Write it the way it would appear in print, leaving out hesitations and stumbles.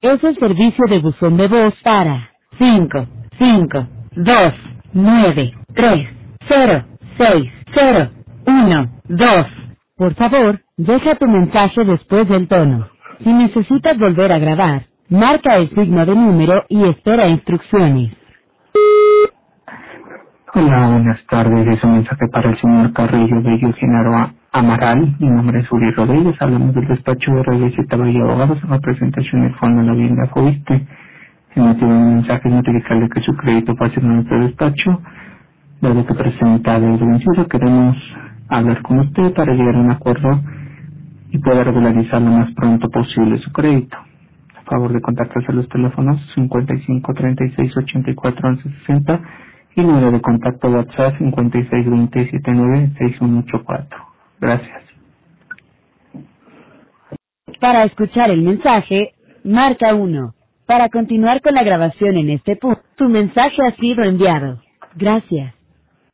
Es el servicio de buzón de voz para 55293060112. Por favor, deja tu mensaje después del tono. Si necesitas volver a grabar, marca el signo de número y espera instrucciones. Hola, buenas tardes. Es un mensaje para el señor Carrillo Bello Genaro Amaral. Mi nombre es Uri Rodríguez. Hablamos del despacho de Reyes y Taballo Abogados en representación del Fondo de la Vivienda Fobiste. El motivo del mensaje es notificarle que su crédito fue asignado a nuestro despacho. Dado que presenta desde vencido, queremos hablar con usted para llegar a un acuerdo y poder regularizar lo más pronto posible su crédito. A favor de contactarse a los teléfonos 55 36 84 11 60 y número de contacto WhatsApp 56 20 79 6184. Gracias. Para escuchar el mensaje, marca 1. Para continuar con la grabación en este punto, tu mensaje ha sido enviado. Gracias.